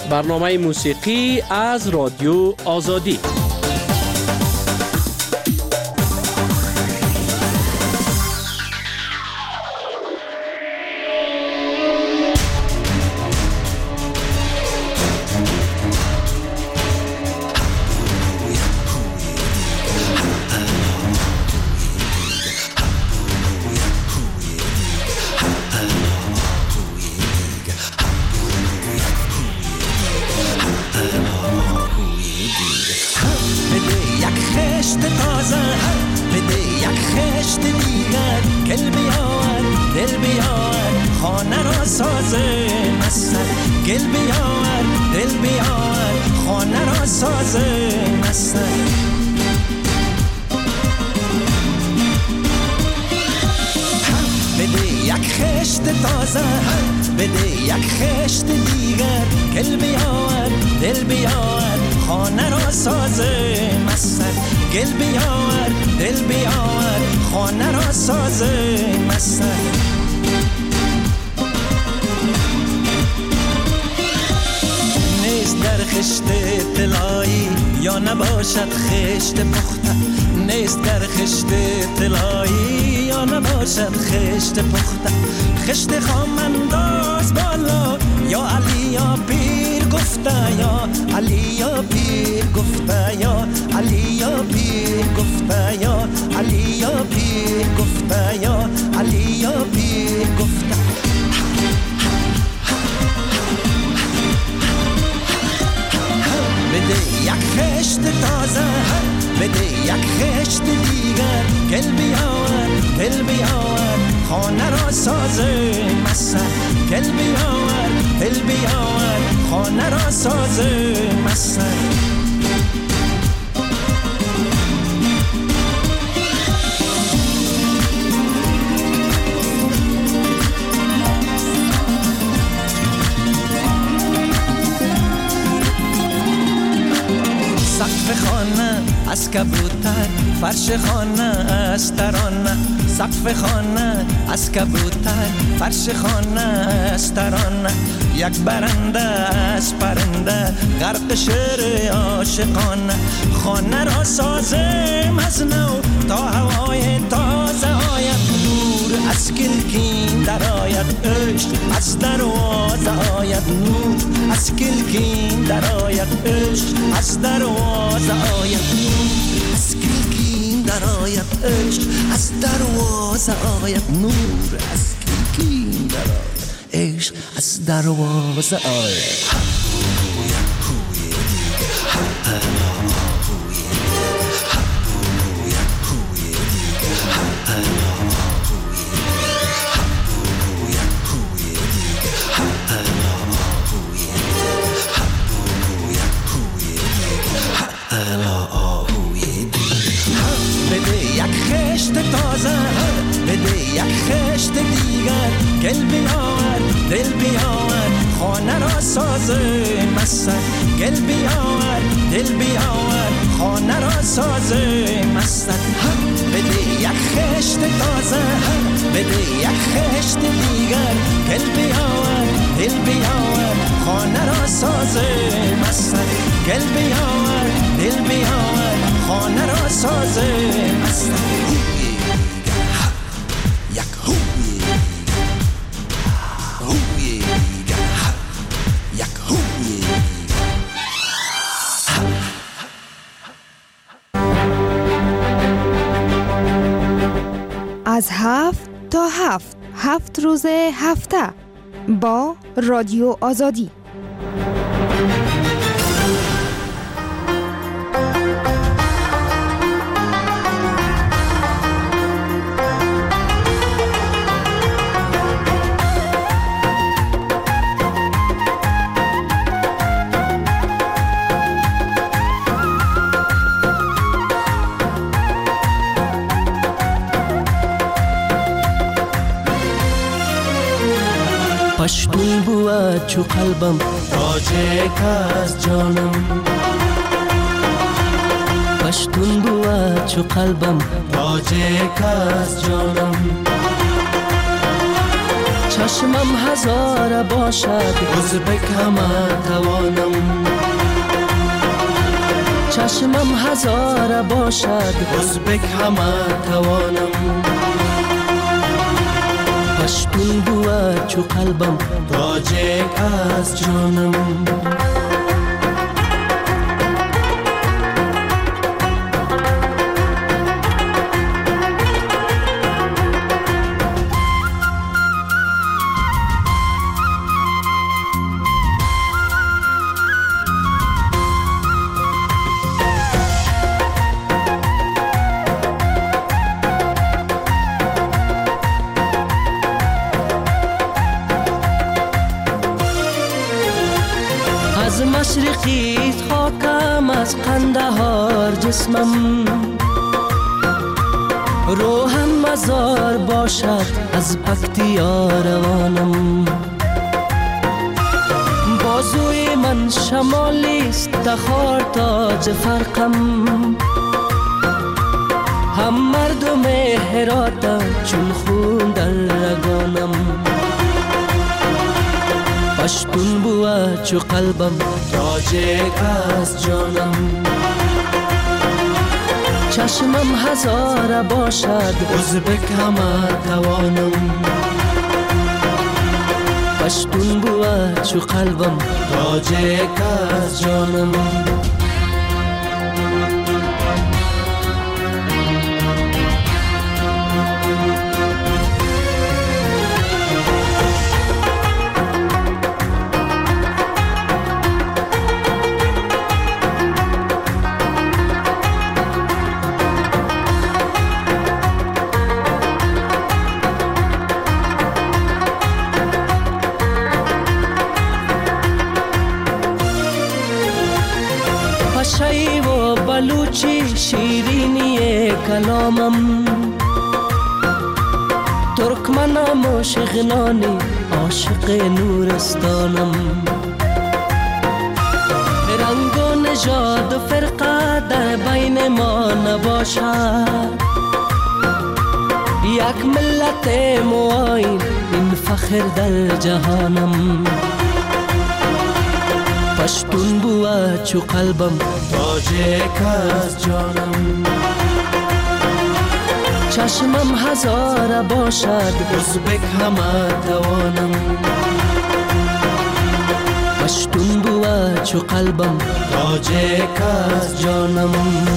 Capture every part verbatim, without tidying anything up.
برنامه موسیقی از رادیو آزادی. نباشد خشت پخته، نیست در خشت طلایی یا نباشد خشت پخته. خشت خام انداز بالا یا علی یا پیر گفته، یا علی یا پیر گفته، یا علی یا پیر گفته، یا علی یا پیر گفته، یا علی یا پیر گفته. بده یک خشت تازه، بده یک خشت دیگر، گل بیاور دل بیاور خانه را سازه مسه، گل بیاور دل بیاور خانه را سازه مسه. سقف خانه از کبوتر، فرش خانه از ترانه. سقف خانه از کبوتر، فرش خانه از ترانه. یک برنده از پرنده، غرق شعر عاشقانه. خانه را سازم از نو تا هوای تازه آید. نور از کلکین در آید، عشق از دروازه آید. نور از کلکین در آید، عشق از دروازه آید. نور از کلکین در آید، عشق از دروازه آید. نور از کلکین در آید، عشق از دروازه آید. تازه بده یک خشت دیگر، گل بیاور دل بیاور خانه را سازه مسه. گل بیاور دل بیاور خانه را سازه مسه. بده یک خشت تازه، بده یک خشت دیگر، گل بیاور دل بیاور خانه را سازه مسه. گل بیاور دل بیاور خانه را سازه مسه. از هفت تا هفت، هفت روز هفته با رادیو آزادی. پشتون بود چو قلبم تاجک از جانم. پشتون بود چو قلبم تاجک از جانم. چشمم هزار باشد باز بکمه توانم، چشمم هزار باشد باز بکمه توانم. پشتون بود چو قلبم تاجک از جانم. از مشرقی خاکم از قندهار جسمم، روحم مزار باشد از پکتیا روانم. بازوی من شمالیست تخار تاج فرقم، هم مردم هراتم چون خون در رگانم. پشتون بود چو قلبم تاجک از جانم. چشمم هزار باشد ازبک همه توانم. پشتون بود چو قلبم تاجک از جانم. پشایی و بلوچی شیرینی کلامم، ترکمنم و شغنانی عاشق نورستانم. رنگ و نژاد و فرقه در بین ما نباشد، یک ملت معاین این فخر در جهانم. پشتون بود چو قلبم تاجک از جانم. چشمم هزار باشد ازبک همه توانم. پشتون بود چو قلبم تاجک از جانم.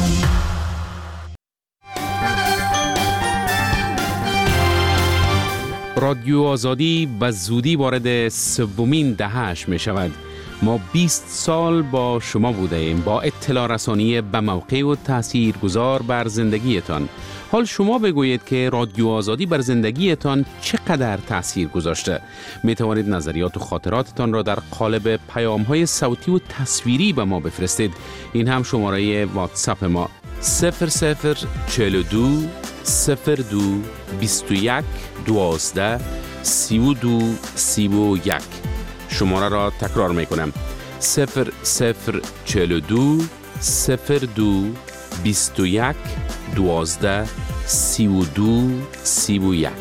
رادیو آزادی به زودی وارد سومین دهه‌اش می شود. ما بیست سال با شما بوده ایم، با اطلاع رسانی به موقع و تأثیر گذار بر زندگیتان. حال شما بگویید که رادیو آزادی بر زندگیتان چقدر تأثیر گذاشته. می توانید نظریات و خاطراتتان را در قالب پیام‌های صوتی و تصویری به ما بفرستید. این هم شماره واتساپ ما صفر صفر چهل و دو صفر دو بیست و یک دوازده سی و دو سی و یک. شماره را تکرار می کنم صفر صفر چهل و دو صفر دو بیست و یک دوازده سی و دو سی و یک.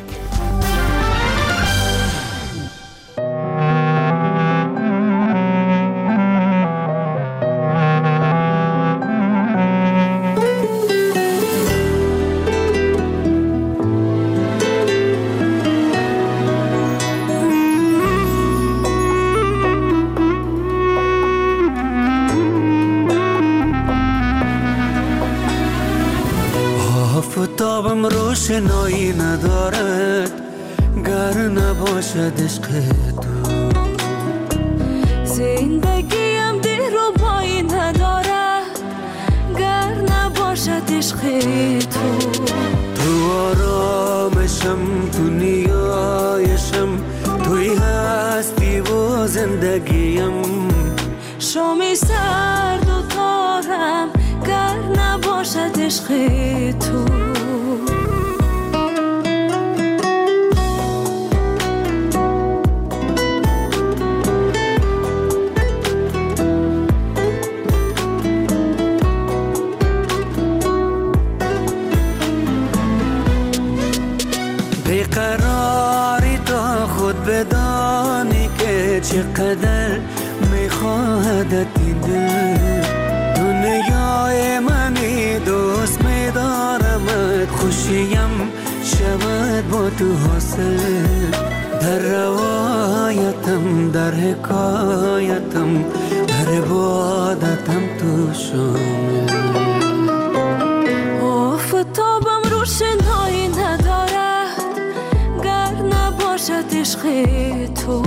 آفتابم روشنایی ندارد گر نباشد عشق تو. زندگیم دلربایی ندارد گر نباشد عشق تو. تو آرامشم، تو نیایشم، توی هستی و زندگیم. شامی سرد و تارم گر نباشد عشق تو. بیقراری تا خود بدانی که چقدر میخواهدت این دل دنیای منی دوست میدارمت خوشیم شود با تو حاصل در روایتم در حکایتم در عبادتم تو شامل آفتابم روشنایی ندارد گر نباشد عشق تو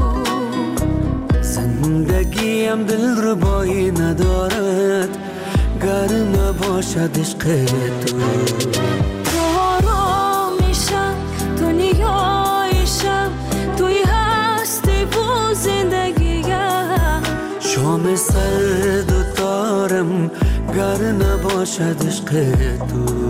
زندگیم دل ربایی ندارد گر نباشد عشق تو تو آرامیشم دنیایشم توی هستی و زندگیم شام سرد و تارم گر نباشد عشق تو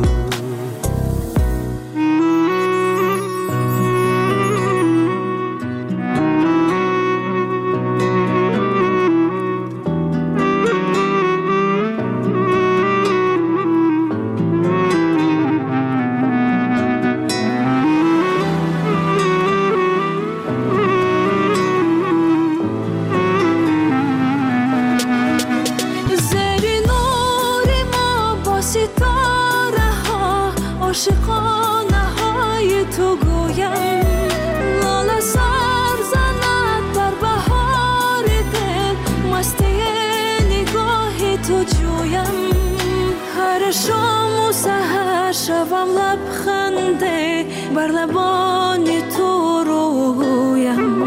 شوم لبخنده بر لبان تو رویم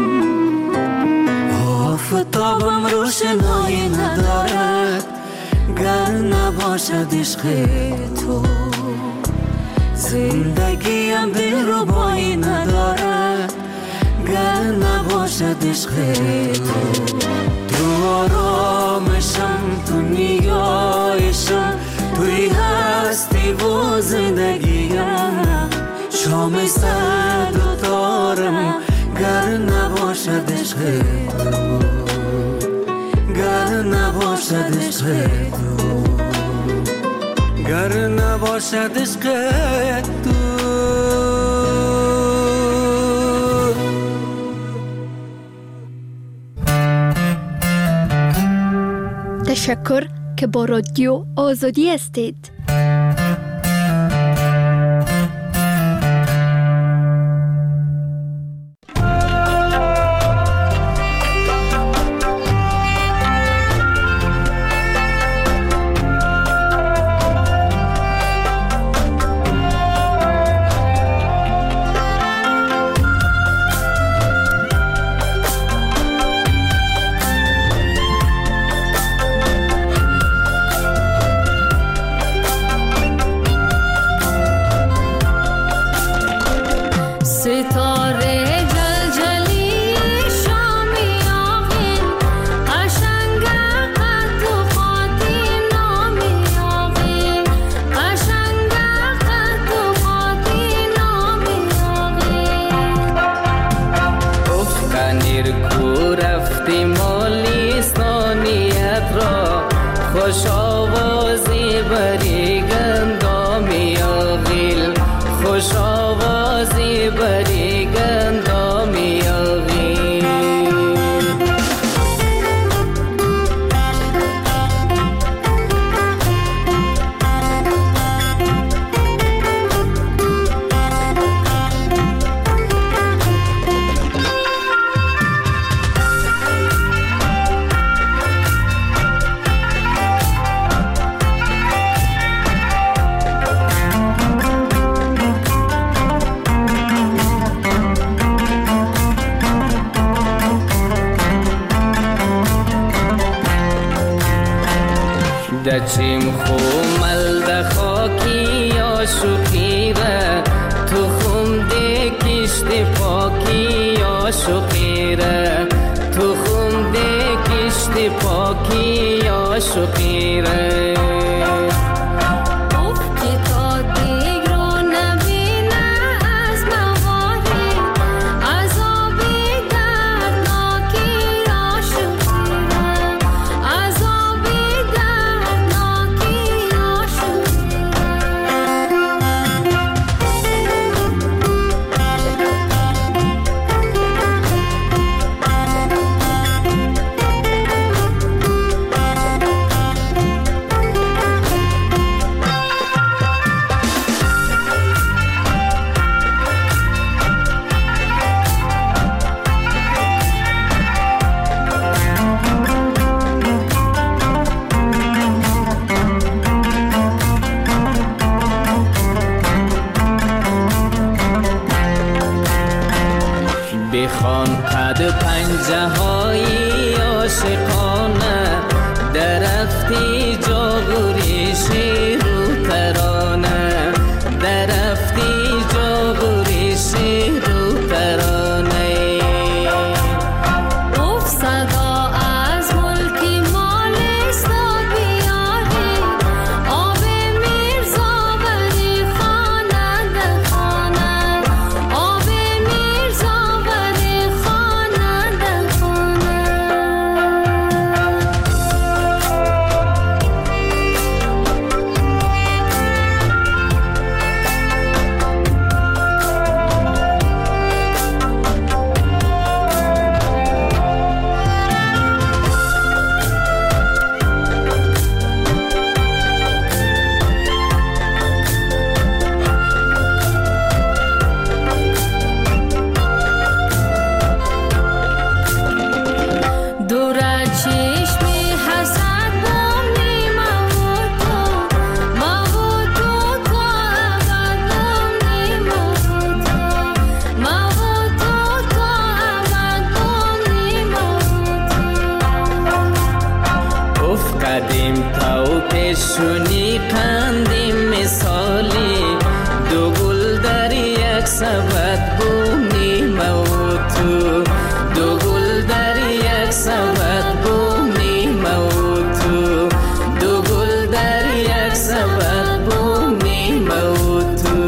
آفتابم روشنایی ندارد گر نباشد عشق تو زندگیم دل ربایی ندارد گر نباشد عشق تو تو آرامشم تو نیایشم توی هستی و زندگیم شام سرد و تارم گر نباشد عشق تو گر نباشد عشق تو گر نباشد عشق تو تشکر که با رادیو آزادی هستید. خوش آوازی بری گندامی آغیل خوش آوازی بری گندامی آغیل دچیم خومل ده خاکی یا شقیره تو خم ده کشت پاکی یا شقیره تو خم ده کشت پاکی یا شقیره Oh خان قد پنجه های عاشقانه درفتی جاگوریش رو ترانه درفتی جاگوریش رو ترانه اوف صدا از ملکی مال استابیاری آب میرزا ولی خانه در خانه آب میرزا ولی خانه در خانه دورا چشمی حسد بومی موتو موتو تو عبد بومی موتو موتو تو عبد بومی موتو اف قدیم تاو پیشونی قندیم مثالی دو گل در یک سبد بومی موتو دو گل در یک سبد بومی موتو دو گل در یک سبد بومی موتو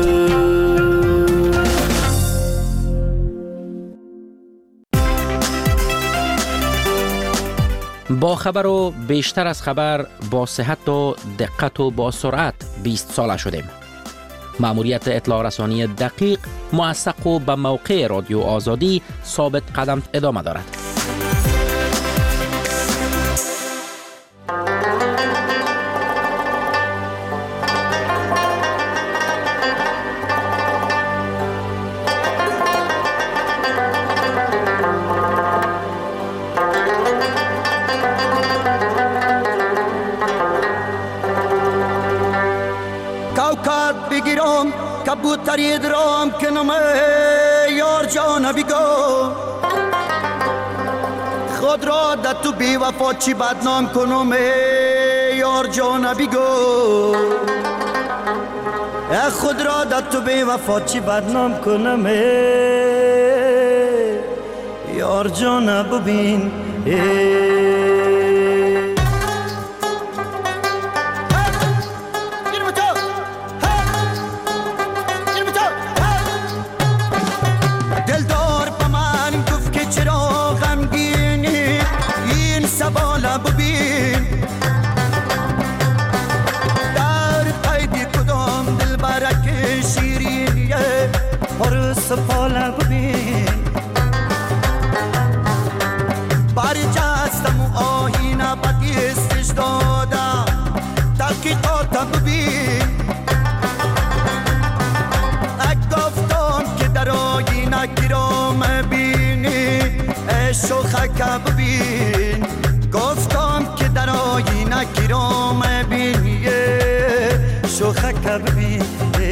با خبر و بیشتر از خبر با صحت و دقت و با سرعت بیست ساله شدیم. مأموریت اطلاع رسانی دقیق، موثق و به موقع رادیو آزادی ثابت قدم ادامه دارد. کوکب بگیرم کبوتری درام کنم یار جان بیگو خود را در تو بی وفا چی بدنام کنم یار جان بیگو خود را در تو بی وفا چی بدنام کنم یار جان ببین بالا ببین در قید کدام دل برک شیرینیه پر سفاله ببین برجستم و آهینه بدیستش دادم تحقیقاتم ببین گفتم که در آهینه گرام بینی شوخک ببین گفتم که در آینه گرام بینی شوخک ببین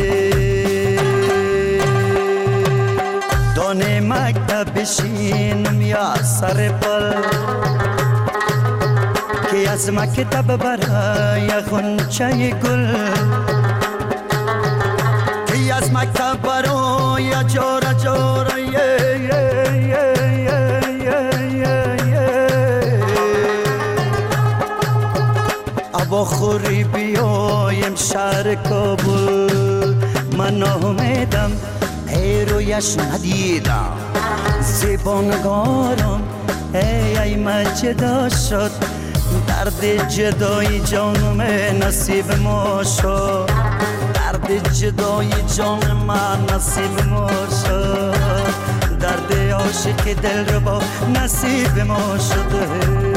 دانه مکتب بشینم یا سر پل که از مکتب برای غنچه گل که از مکتب برای جاره جاره با خوری بیایم شهر کابل من آمدم ای رویش ندیدم زیبانگارم ای ای مجدا شد درد جدای جانم نصیب ما شد درد جدای جان من نصیب ما شد درد عاشق دل رو با نصیب ما شده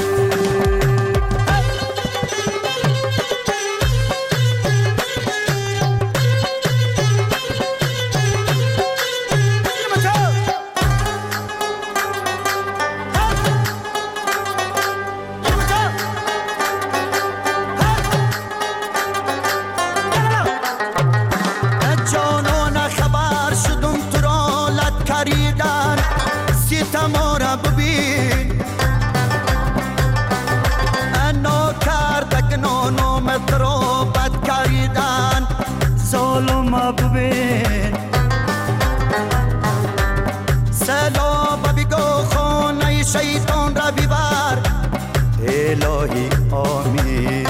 الهی آمین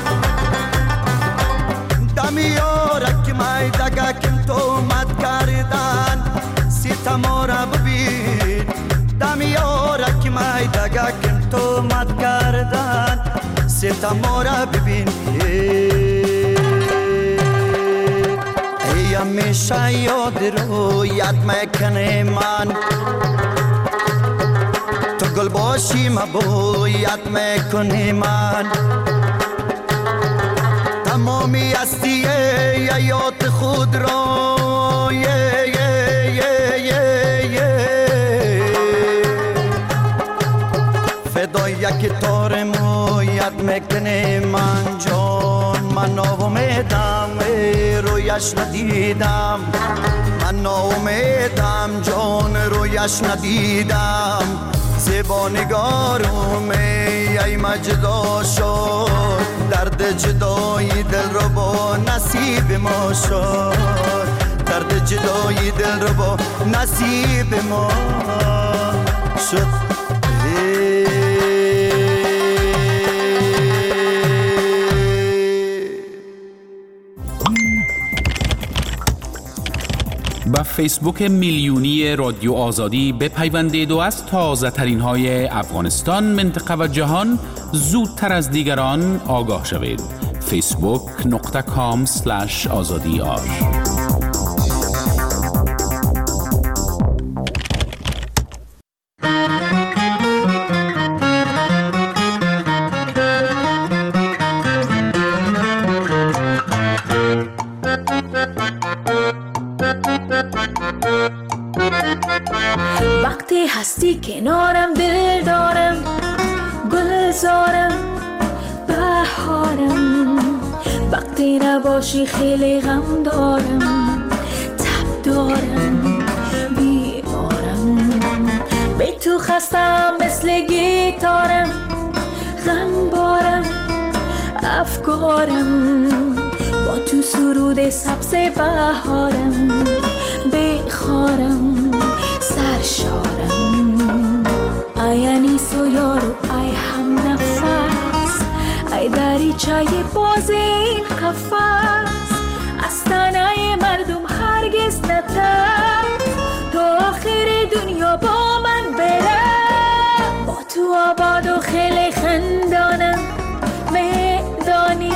دمیارک مای دگا کم تو مد کردن ستما را ببین دمیارک مای دگا کم تو مد کردن ستما را ببین ای همیشه یاد رو یاد میکنه من تو گل باشی مبو یاد میکنی من تمامی هستی یاد خود را یه یه یه یه یه فدای یک تار مو یاد میکنی من جان من ناامیدم رویش ندیدم من ناامیدم جان رویش ندیدم زیبا نگارم ای مجدا شد درد جدایی دل رو با نصیب ما شد درد جدایی دل رو با نصیب ما شد با فیسبوک میلیونی رادیو آزادی بپیوندید و از تازه ترین های افغانستان، منطقه و جهان زودتر از دیگران آگاه شوید. فیسبوک نقطه کام سلش آزادی آر. وقتی هستی کنارم دل دارم گلزارم بهارم وقتی نباشی خیلی غم دارم تب دارم بیمارم بی تو خستم مثل گیتارم غم بارم افکارم با تو سرود سبز بهارم بخارم سرشارم ای انیس و یارو ای هم نفس ای دریچه باز این قفس از تنه مردم هرگز نتر تا آخر دنیا با من بره با تو آباد و خیلی خندانم میدانی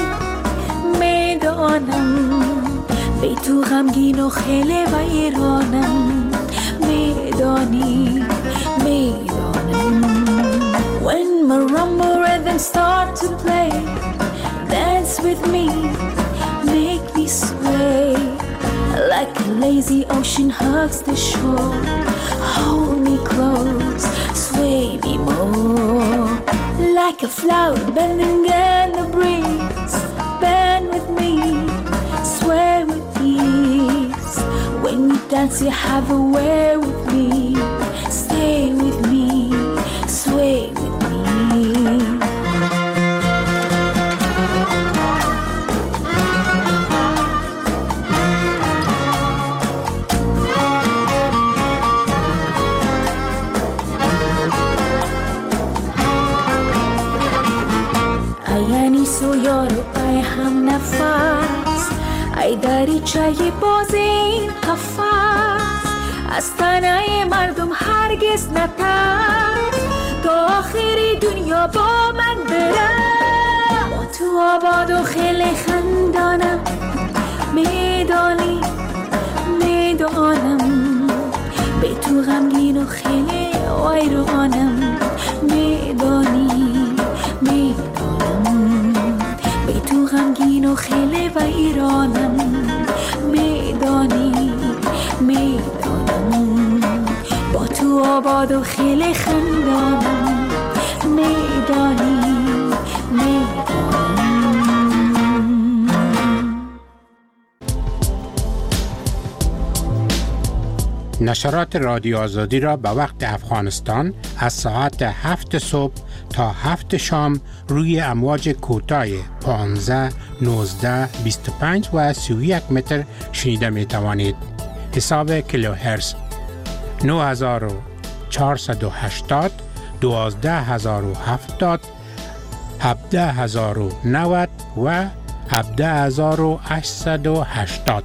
میدانم بی تو غمگین و خیلی ویرانم میدانی میدانم When marimba rhythms start to play dance with me make me sway like a lazy ocean hugs the shore hold me close sway me more like a flower bending in the breeze bend with me sway with ease when you dance you have a way with me stay with me sway with me و یارو ای هم نفس ای دریچه باز این قفس از تنه مردم هرگز نتر تا آخر دنیا با من بره با تو آباد و خیلی خندانم میدانی میدانم به تو غمگین و خیلی ویرانم میدانی میدانم به تو غمگین و خیلی ویرانم میدانی میدانم با تو آباد و خیلی خندانم میدانی میدانم نشرات رادیو آزادی را به وقت افغانستان از ساعت هفت صبح تا هفت شام روی امواج کوتاه پانزده، نوزده، بیست و پنج و سی و یک متر شنیده می توانید. حساب کیلوهرتز نه هزار و چهارصد و هشتاد، دوازده هزار و هفتاد، هفده هزار و نود و هفده هزار و هشتصد و هشتاد.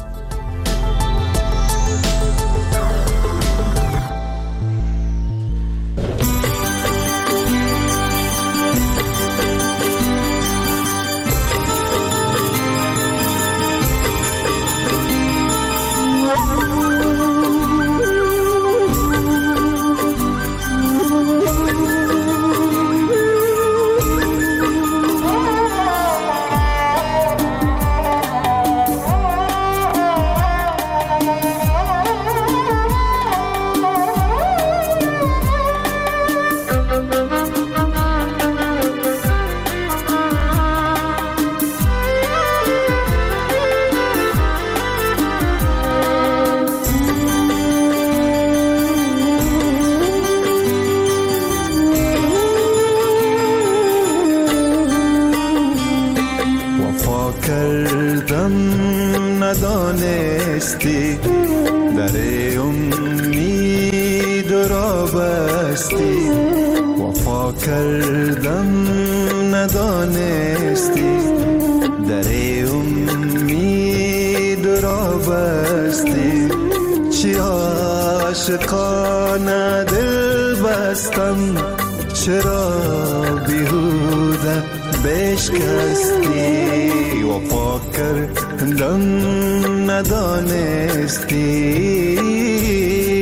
ندانستی در امید را بستی، وفا کردم ندانستی در امید را بستی. چی عاشقانه دل بستم، چرا بیهوده بشکستی، وفا کردم ندانستی.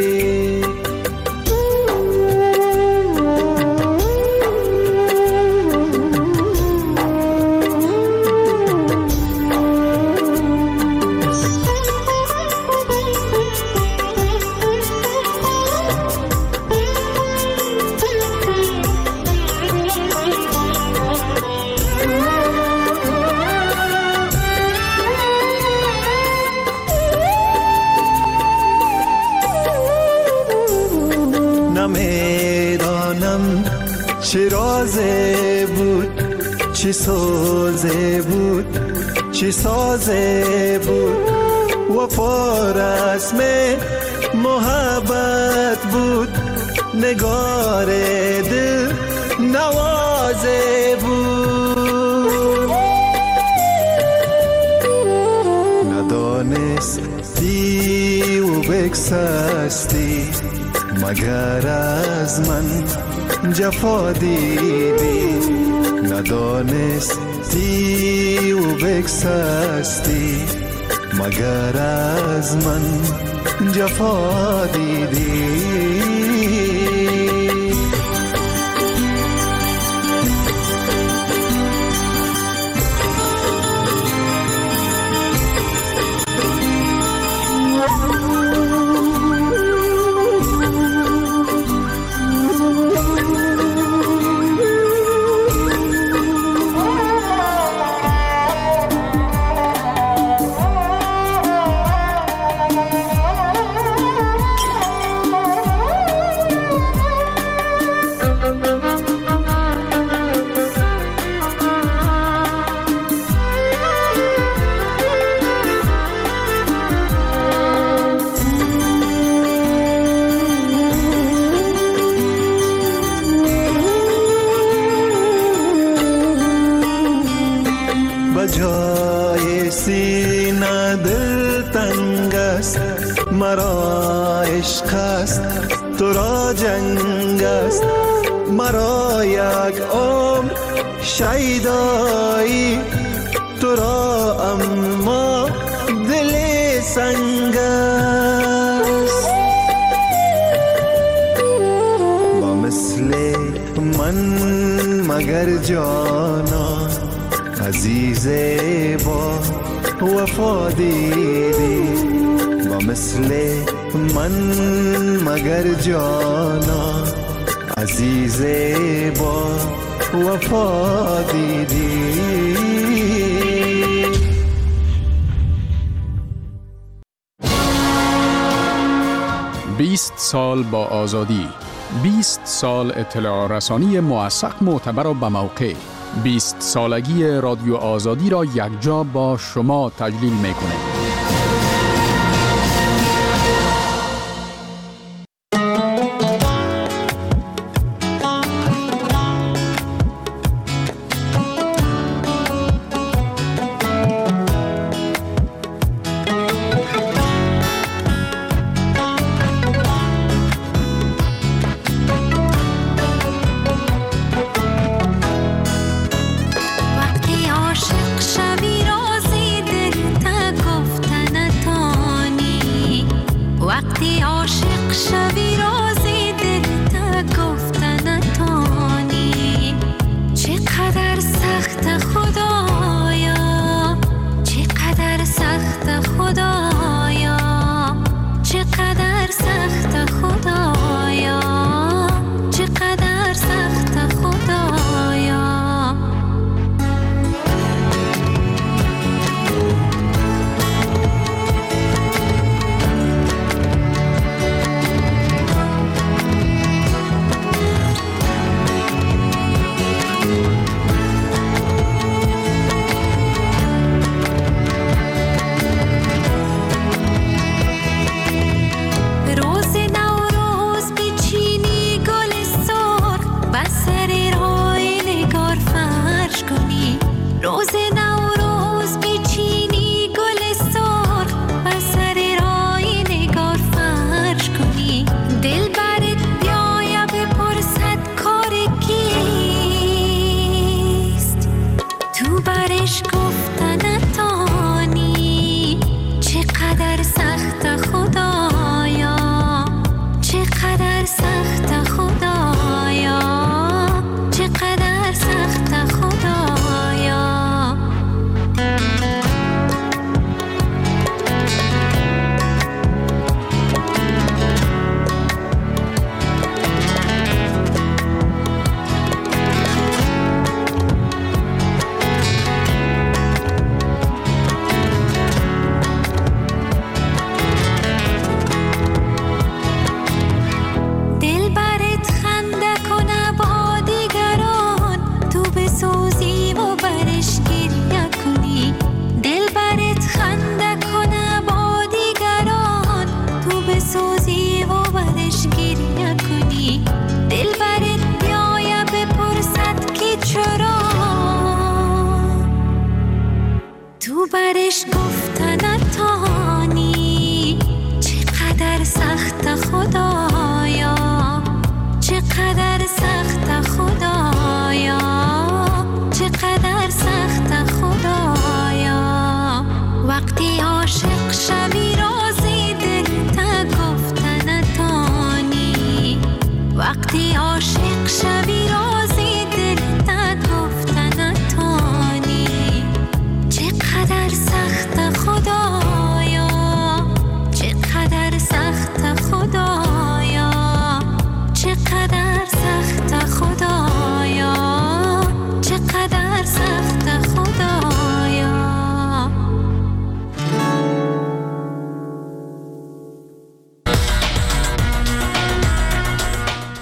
نمیدانم چه رازه بود، چه سازه بود، چه سازه بود، وفا رسم محبت بود، نگار دل نوازه بود. ندانستی و بگسستی، مگر از من جفا دیدی، ندانستی و بگسستی، مگر از من جفا دیدی. جای سینه دل تنگ است، مرا عشق است تو را جنگ است، مرا یک عمر شیدایی تو را اما دل سنگ است. با مثل من مگر جانا عزیز با وفا دیدی، با مثل من مگر جانا عزیز با وفا دیدی. بیست سال با آزادی، بیست سال اطلاع رسانی موثق، معتبر و بموقع. بیست سالگی رادیو آزادی را یکجا با شما تجلیل می‌کنیم.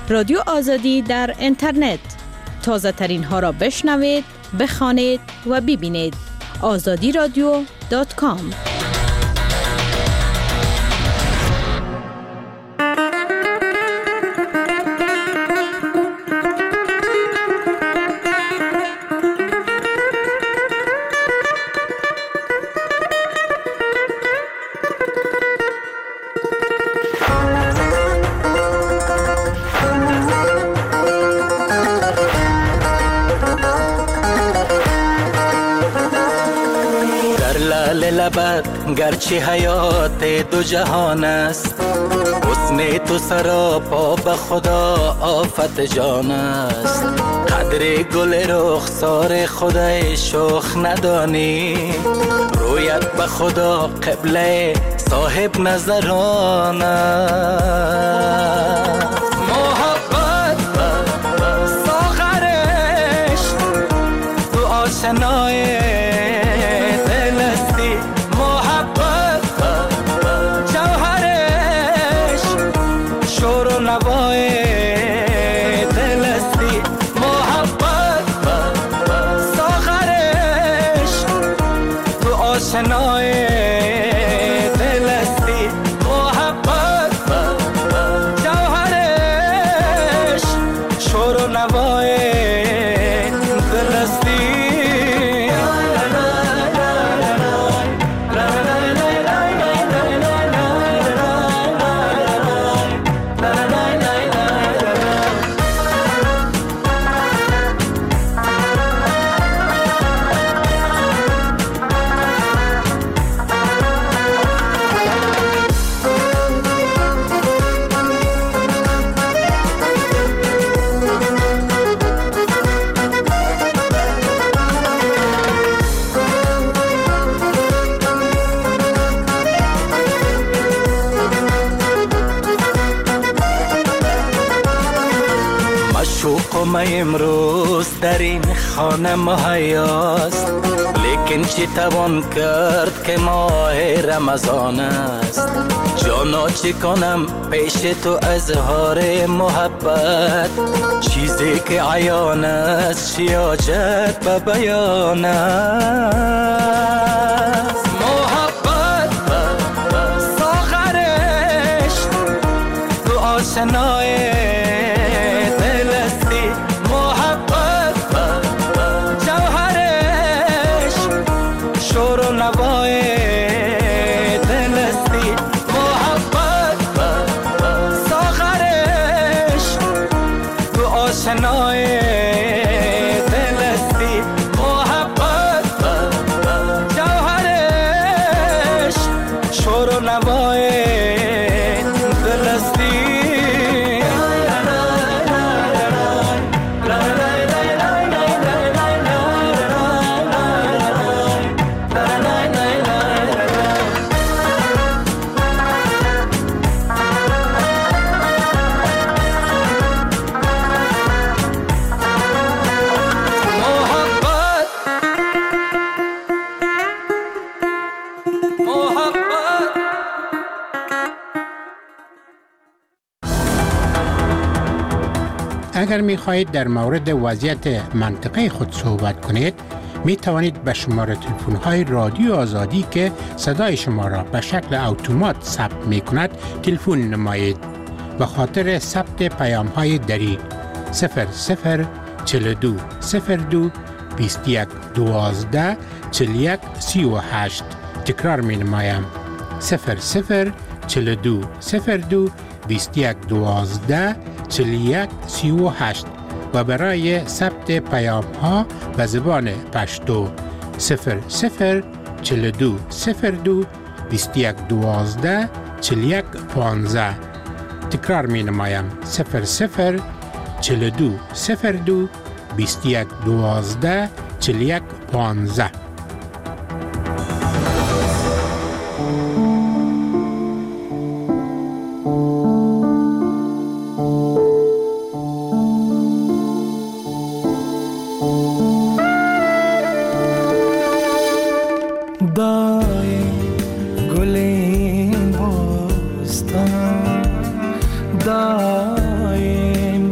رادیو آزادی در اینترنت. تازه ترین ها را بشنوید، بخوانید و ببینید. آزادی رادیو دات کام. گرچه حیات دو جهان است، حسن تو سراپا به خدا آفت جان است. قدر گل رخسار خدای شوخ ندانی، رویت به خدا قبله صاحب نظران است. محبت ساغرش تو آشنای امروز در این خانه مهیاست، لیکن چی توان کرد که ماه رمضان است. جانا چی کنم پیش تو اظهار محبت، چیزی که عیان است شیاجت به بیان است. محبت ساغرش تو آشنای اگر می خواهید در مورد وضعیت منطقه خود صحبت کنید، می توانید به شماره تلفن های رادیو آزادی که صدای شما را به شکل اتومات ثبت می کند تلفن نمایید. به خاطر ثبت پیام های دری صفر صفر چهل و دو صفر دو بیست و یک دوازده چهل و یک سی و هشت. تکرار می نمایم صفر صفر چهل و دو صفر دو بیست و یک دوازده چهل و یک سی و هشت و برای ثبت پیام ها به زبان پشتو صفر صفر چهل و دو صفر دو بیست و یک دوازده چهل و یک پانزده. تکرار می نمایم صفر صفر چهل و دو صفر دو بیست و یک دوازده چهل و یک پانزده. دایم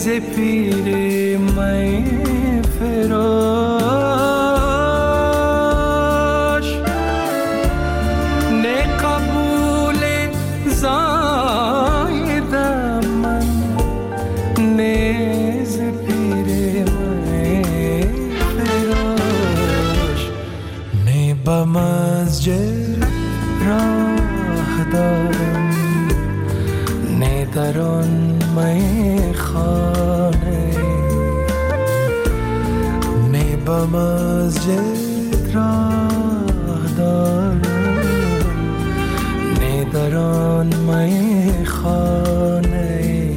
نیز پیر می فراش نه قبول زایدم من نیز پیر می فراش نه به مسجد راه دارم نه در آن می خانه نه به مسجد راه دارم نه در آن می خانه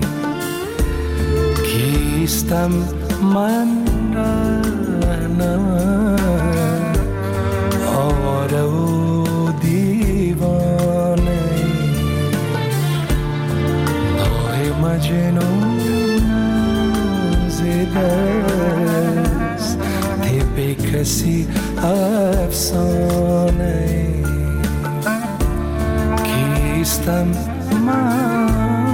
کیستم من رهنمون آواره و دیوانه نوع مجنون زده است طب کسی افسانه کیستم من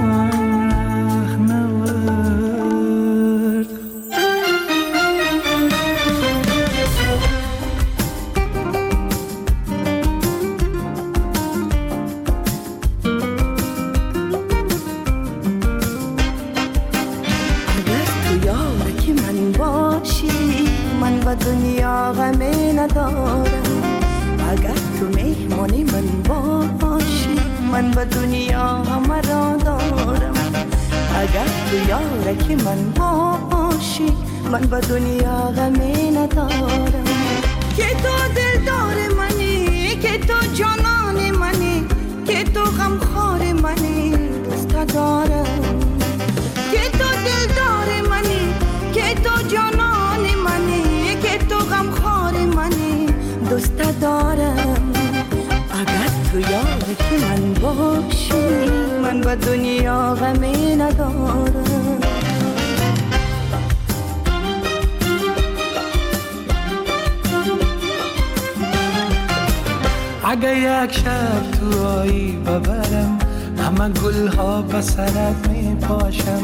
و دنیا غمی ندارم اگر تو مهمانی من باشی من و دنیا همه را دارم اگر تو یارکی من باشی من و دنیا غمی ندارم که تو دلدار منی که تو جانان منی که تو غمخوار منی دوست دارم که تو دلدار منی که تو جانان منی که تو غمخوار منی دوست دارم اگر تو یارکی من باشی من با دنیا غمی ندارم اگه یک شب تو آیی ببرم همه گلها به سرت می پاشم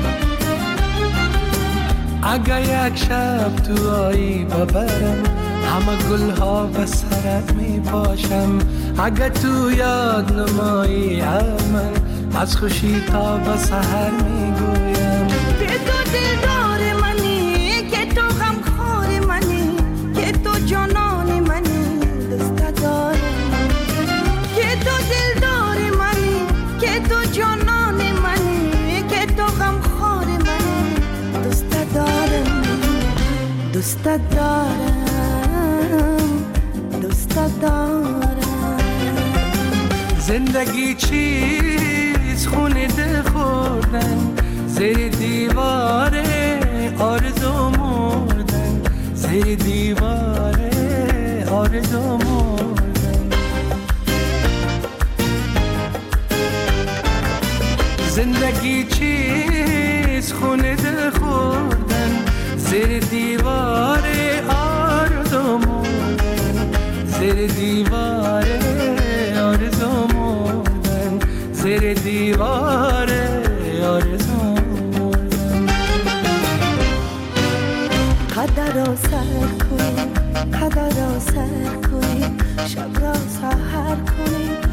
اگه یک شب تو آیی ببرم همه گلها به سرت می پاشم اگه تو یاد نمایی من از خوشی تا به سحر می گویم که تو دلدار منی که تو غمخوار منی که تو جانان منی دوست دارم که تو دلدار منی که تو جانان منی که تو غمخوار منی دوست دارم دوست دارم دوست دارم زندگی چیز خونه ده خوردن زیر دیواره آرزو مردن زیر دیواره آرزو مردن زندگی چیز خونه ده خوردن زیر دیواره آرزو مردن زیر دیواره آرزو مردن زیر دیواره آرزو مردن قدر را سر کنی قدر را سر کنی شب را سحر کنی